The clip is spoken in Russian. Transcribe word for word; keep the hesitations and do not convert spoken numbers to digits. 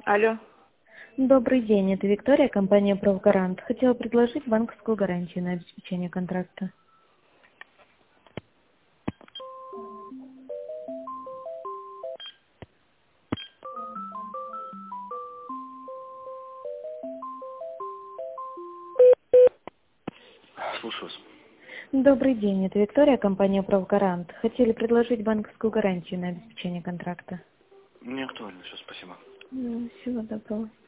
Алло. Добрый день, это Виктория, компания «Правгарант». Хотела предложить банковскую гарантию на обеспечение контракта. Слушаю вас. Добрый день, это Виктория, компания «Правгарант». Хотели предложить банковскую гарантию на обеспечение контракта. Не актуально, все, спасибо. Ну, всего доброго.